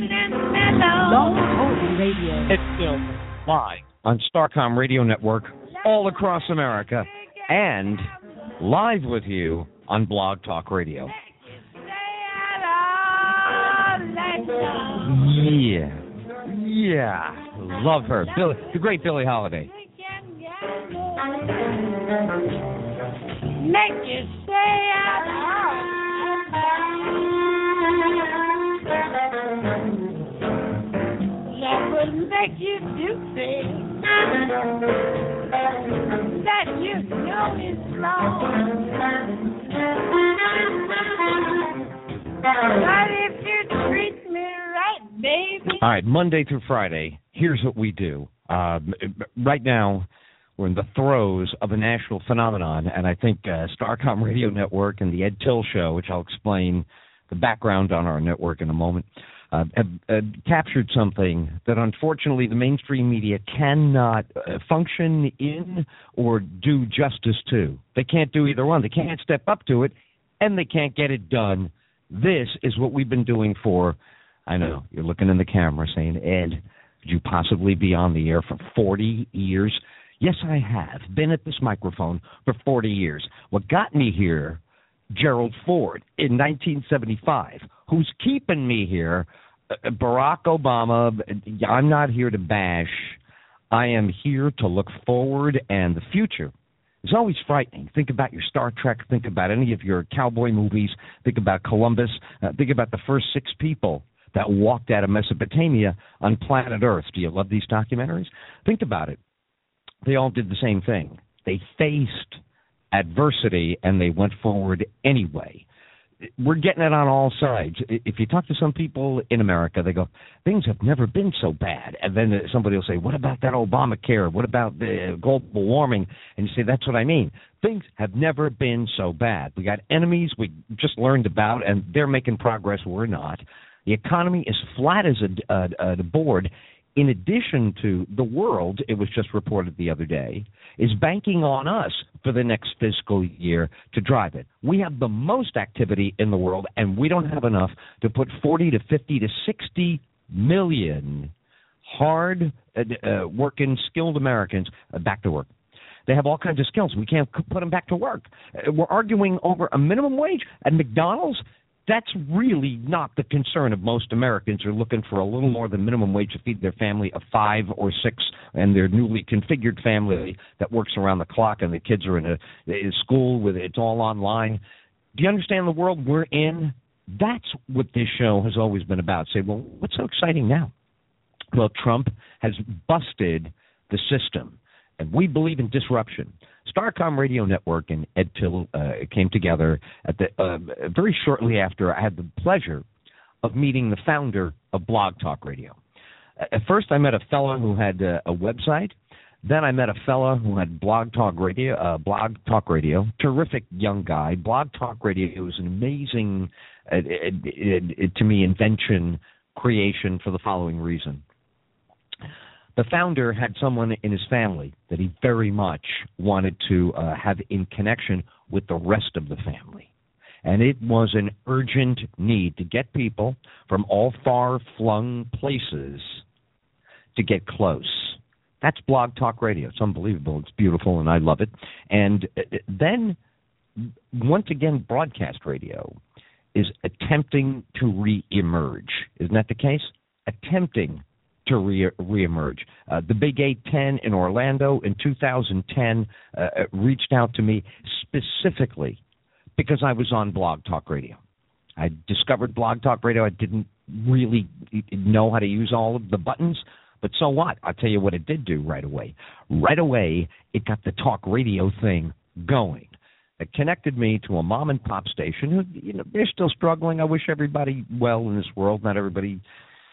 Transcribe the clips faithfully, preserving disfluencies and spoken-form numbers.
Blog Talk Radio. It's still live on Starcom Radio Network all across America and live with you on Blog Talk Radio. Yeah. Yeah. Love her. Billy, the great Billie Holiday. Make you say that would make you do things that you know is wrong. But if you treat me right, baby. All right, Monday through Friday, here's what we do. Uh, right now, we're in the throes of a national phenomenon, and I think uh, Starcom Radio Network and the Ed Till Show, which I'll explain the background on our network in a moment, uh, have uh, captured something that unfortunately the mainstream media cannot uh, function in or do justice to. They can't do either one. They can't step up to it, and they can't get it done. This is what we've been doing for, I know, you're looking in the camera saying, Ed, could you possibly be on the air for forty years? Yes, I have been at this microphone for forty years. What got me here, Gerald Ford, in nineteen seventy-five. Who's keeping me here? Barack Obama. I'm not here to bash. I am here to look forward, and the future is always frightening. Think about your Star Trek. Think about any of your cowboy movies. Think about Columbus. Uh, think about the first six people that walked out of Mesopotamia on planet Earth. Do you love these documentaries? Think about it. They all did the same thing. They faced adversity, and they went forward anyway. We're getting it on all sides. If you talk to some people in America, they go, things have never been so bad. And then somebody will say, what about that Obamacare? What about the global warming? And you say, that's what I mean. Things have never been so bad. We got enemies we just learned about, and they're making progress. We're not. The economy is flat as a, a, a board. In addition to the world, it was just reported the other day, is banking on us for the next fiscal year to drive it. We have the most activity in the world, and we don't have enough to put forty to fifty to sixty million hard uh, uh, working, skilled Americans uh, back to work. They have all kinds of skills. We can't put them back to work. Uh, we're arguing over a minimum wage at McDonald's. That's really not the concern of most Americans who are looking for a little more than minimum wage to feed their family of five or six and their newly configured family that works around the clock, and the kids are in a, in school with it's all online. Do you understand the world we're in? That's what this show has always been about. Say, well, what's so exciting now? Well, Trump has busted the system, and we believe in disruption. Starcom Radio Network and Ed Till uh, came together at the uh, very shortly after I had the pleasure of meeting the founder of Blog Talk Radio. At first, I met a fellow who had uh, a website. Then I met a fellow who had Blog Talk Radio. Uh, Blog Talk Radio, terrific young guy. Blog Talk Radio was an amazing, uh, it, it, it, to me, invention, creation for the following reason. The founder had someone in his family that he very much wanted to uh, have in connection with the rest of the family. And it was an urgent need to get people from all far-flung places to get close. That's Blog Talk Radio. It's unbelievable. It's beautiful, and I love it. And then, once again, broadcast radio is attempting to reemerge. Isn't that the case? Attempting to re- reemerge. Uh, the Big eight ten in Orlando in two thousand ten uh, reached out to me specifically because I was on Blog Talk Radio. I discovered Blog Talk Radio. I didn't really know how to use all of the buttons, but so what? I'll tell you what it did do right away. Right away, it got the talk radio thing going. It connected me to a mom and pop station who, you know, they're still struggling. I wish everybody well in this world. Not everybody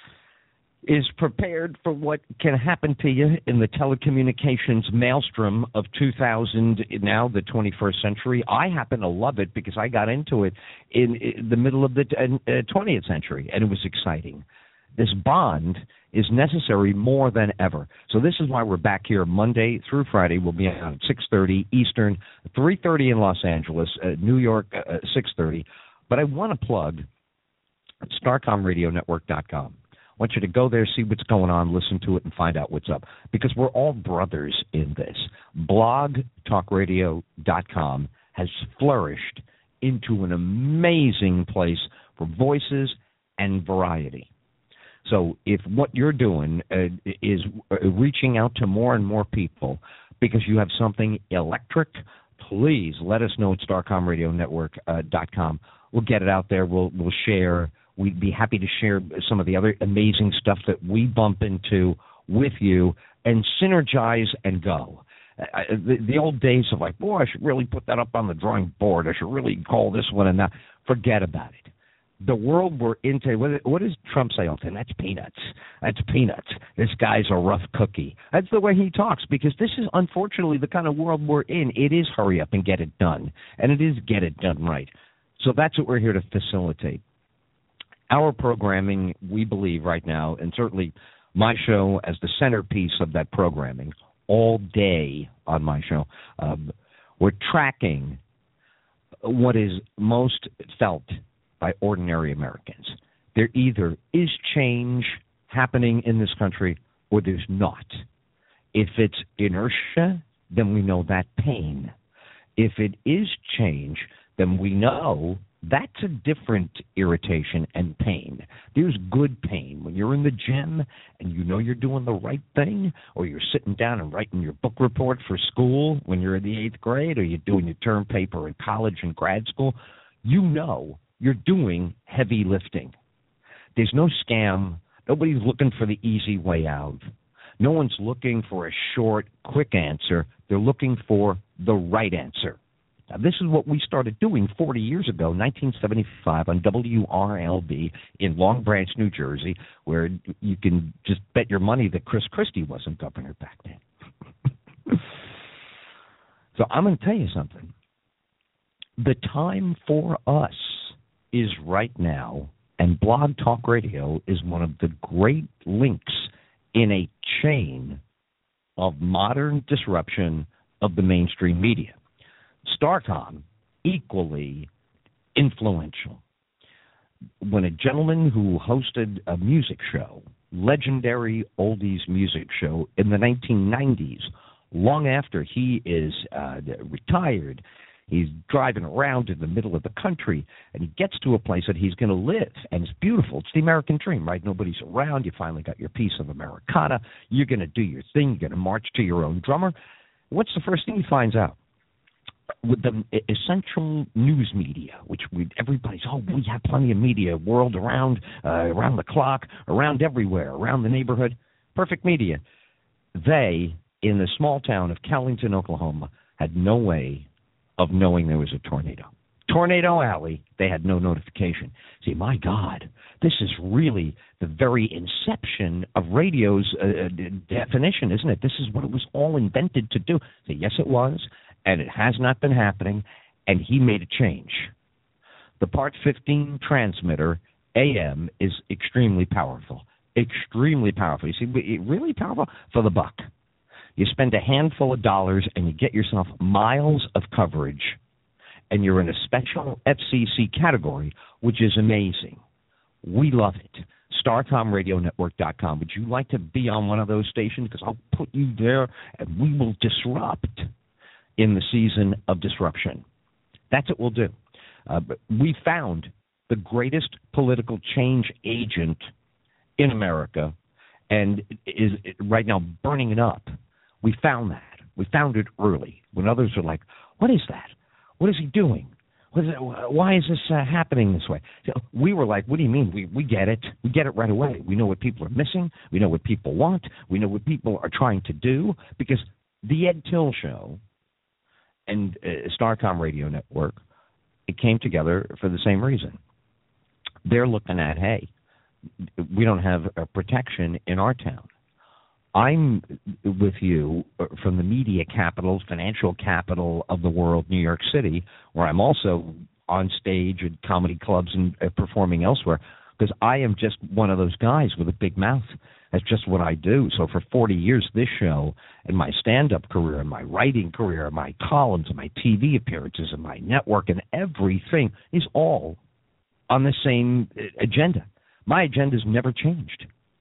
is prepared for what can happen to you in the telecommunications maelstrom of two thousand, now the twenty-first century. I happen to love it because I got into it in, in the middle of the uh, twentieth century, and it was exciting. This bond is necessary more than ever. So this is why we're back here Monday through Friday. We'll be on at six thirty Eastern, three thirty in Los Angeles, uh, New York, uh, six thirty. But I want to plug Starcom Radio Network dot com. want you to go there, see what's going on, listen to it, and find out what's up. Because we're all brothers in this. blog talk radio dot com has flourished into an amazing place for voices and variety. So if what you're doing uh, is reaching out to more and more people because you have something electric, please let us know at starcom radio network dot com. We'll get it out there. We'll we'll share. We'd be happy to share some of the other amazing stuff that we bump into with you and synergize and go. Uh, the, the old days of like, boy, I should really put that up on the drawing board. I should really call this one and that. Forget about it. The world we're into, what, what does Trump say all the time? That's peanuts. That's peanuts. This guy's a rough cookie. That's the way he talks, because this is unfortunately the kind of world we're in. It is hurry up and get it done, and it is get it done right. So that's what we're here to facilitate. Our programming, we believe right now, and certainly my show as the centerpiece of that programming, all day on my show, um, we're tracking what is most felt by ordinary Americans. There either is change happening in this country or there's not. If it's inertia, then we know that pain. If it is change, then we know that's a different irritation and pain. There's good pain when you're in the gym and you know you're doing the right thing, or you're sitting down and writing your book report for school when you're in the eighth grade, or you're doing your term paper in college and grad school. You know you're doing heavy lifting. There's no scam. Nobody's looking for the easy way out. No one's looking for a short, quick answer. They're looking for the right answer. Now, this is what we started doing forty years ago, nineteen seventy-five, on W R L B in Long Branch, New Jersey, where you can just bet your money that Chris Christie wasn't governor back then. So I'm going to tell you something. The time for us is right now, and Blog Talk Radio is one of the great links in a chain of modern disruption of the mainstream media. Starcom, equally influential. When a gentleman who hosted a music show, legendary oldies music show in the nineteen nineties, long after he is uh, retired, he's driving around in the middle of the country, and he gets to a place that he's going to live, and it's beautiful. It's the American dream, right? Nobody's around. You finally got your piece of Americana. You're going to do your thing. You're going to march to your own drummer. What's the first thing he finds out? With the essential news media, which we everybody's, oh, we have plenty of media, world around, uh, around the clock, around everywhere, around the neighborhood, perfect media. They, in the small town of Callington, Oklahoma, had no way of knowing there was a tornado. Tornado Alley, they had no notification. See, my God, this is really the very inception of radio's uh, definition, isn't it? This is what it was all invented to do. So yes, it was, and it has not been happening, and he made a change. The Part fifteen transmitter, A M, is extremely powerful, extremely powerful. You see, really powerful for the buck. You spend a handful of dollars, and you get yourself miles of coverage, and you're in a special F C C category, which is amazing. We love it. starcom radio network dot com. Would you like to be on one of those stations? Because I'll put you there, and we will disrupt in the season of disruption. That's what we'll do. Uh, but we found the greatest political change agent in America, and is right now burning it up. We found that. We found it early when others were like, what is that? What is he doing? What is it? Why is this uh, happening this way? So we were like, what do you mean? We we get it. We get it right away. We know what people are missing. We know what people want. We know what people are trying to do, because the Ed Till Show and uh, Starcom Radio Network, it came together for the same reason. They're looking at, hey, we don't have a protection in our town. I'm with you from the media capital, financial capital of the world, New York City, where I'm also on stage at comedy clubs and uh, performing elsewhere, because I am just one of those guys with a big mouth. That's just what I do. So for forty years, this show and my stand-up career and my writing career and my columns and my T V appearances and my network and everything is all on the same agenda. My agenda's never changed.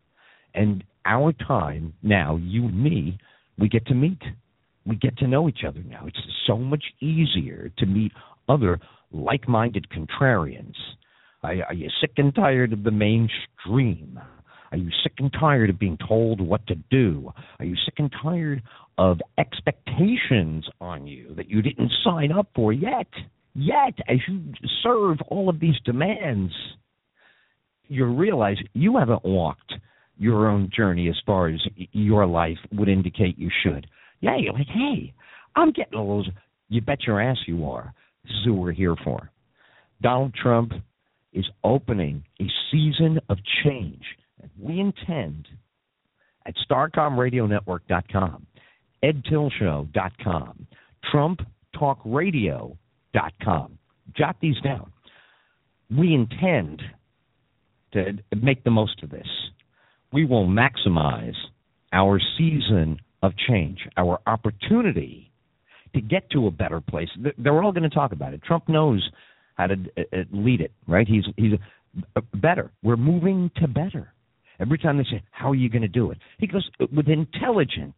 And our time now, you and me, we get to meet. We get to know each other now. It's so much easier to meet other like-minded contrarians. Are, are you sick and tired of the mainstream? Are you sick and tired of being told what to do? Are you sick and tired of expectations on you that you didn't sign up for yet? Yet, as you serve all of these demands, you realize you haven't walked your own journey as far as your life would indicate you should. Yeah, you're like, hey, I'm getting all those. You bet your ass you are. This is who we're here for. Donald Trump is opening a season of change. And we intend at Starcom Radio Network dot com, Ed Till Show dot com, Trump Talk Radio dot com. Jot these down. We intend to make the most of this. We will maximize our season of change, our opportunity to get to a better place. They're all going to talk about it. Trump knows how to lead it, right? He's he's better. We're moving to better. Every time they say, how are you going to do it? He goes, with intelligence,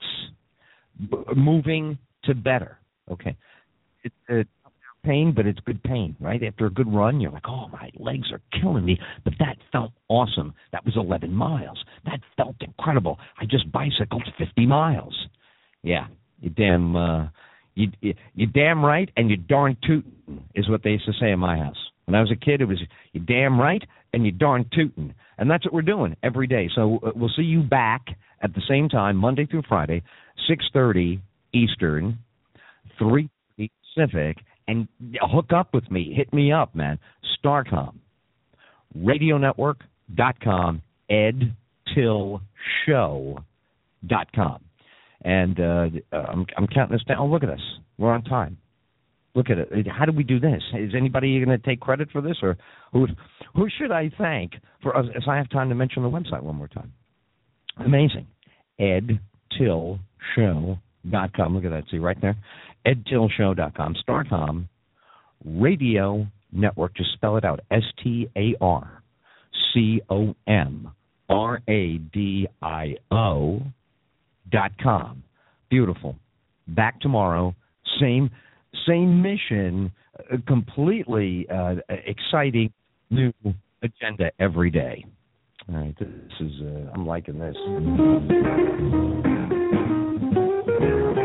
moving to better. Okay. It's uh, pain, but it's good pain, right? After a good run, you're like, oh, my legs are killing me. But that felt awesome. That was eleven miles. That felt incredible. I just bicycled fifty miles. Yeah, you damn, uh, you, you, you damn right and you darn tootin' is what they used to say in my house. When I was a kid, it was you damn right and you darn tootin'. And that's what we're doing every day. So uh, we'll see you back at the same time, Monday through Friday, six thirty Eastern, three thirty Pacific, and hook up with me. Hit me up, man. Starcom, Radio Network dot com, Ed Till Show dot com. And uh, I'm, I'm counting this down. Oh, look at us. We're on time. Look at it. How do we do this? Is anybody going to take credit for this? Or who who should I thank for us? If I have time to mention the website one more time. Amazing. Ed Till Show dot com. Look at that. See right there? Ed Till Show dot com. Starcom Radio Network. Just spell it out. S T A R C O M R A D I O dot com. Beautiful. Back tomorrow. Same same mission. Uh, completely uh, exciting new agenda every day. All right. This is. Uh, I'm liking this.